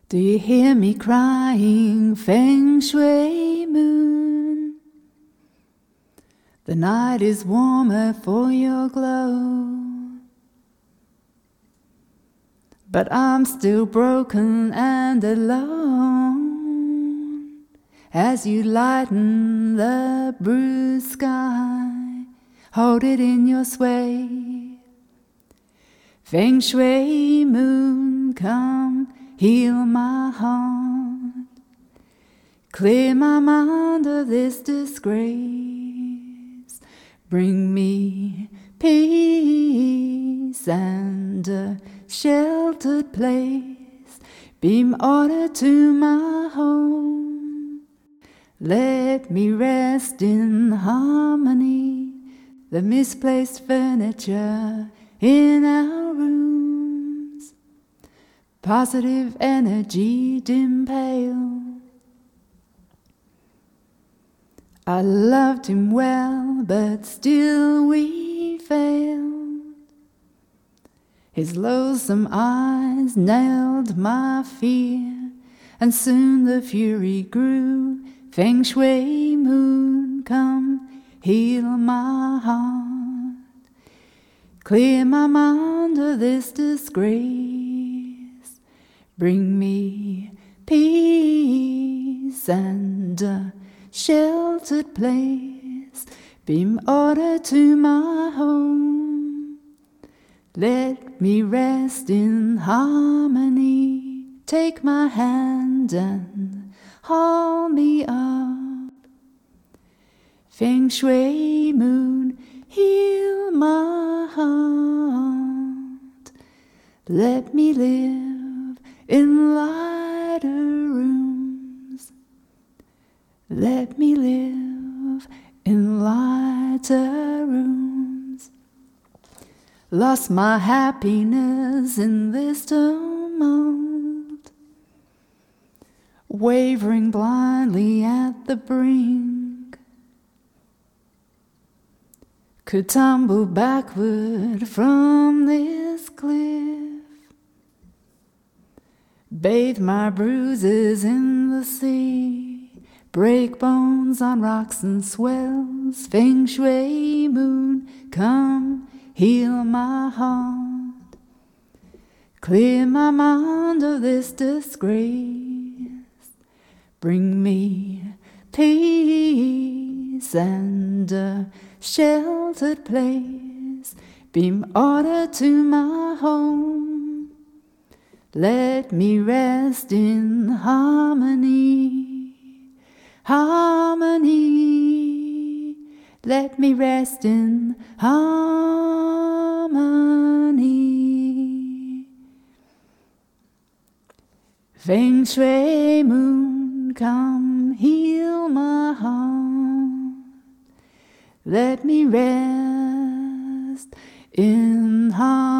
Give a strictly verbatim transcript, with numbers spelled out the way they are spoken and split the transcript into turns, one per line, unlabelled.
Do you hear me crying, Feng Shui moon? The night is warmer for your glow, but I'm still broken and alone as you lighten the bruised sky. Hold it in your sway. Feng Shui moon, come heal my heart, clear my mind of this disgrace, bring me peace and a sheltered place, beam order to my home. Let me rest in harmony, the misplaced furniture in our rooms, positive energy dim pale. I loved him well, but still we failed. His loathsome eyes nailed my fear, and soon the fury grew. Feng Shui moon, come heal my heart, clear my mind of this disgrace, bring me peace and a sheltered place, beam order to my home. Let me rest in harmony, take my hand and haul me up. Feng Shui moon, heal my heart, let me live in lighter rooms, let me live in lighter rooms. Lost my happiness in this tumult, wavering blindly at the brink, could tumble backward from this cliff, bathe my bruises in the sea, break bones on rocks and swells. Feng Shui moon, come heal my heart, clear my mind of this disgrace, bring me peace and a sheltered place, beam order to my home. Let me rest in harmony, harmony. Let me rest in harmony. Feng Shui moon, come heal my heart, let me rest in harmony.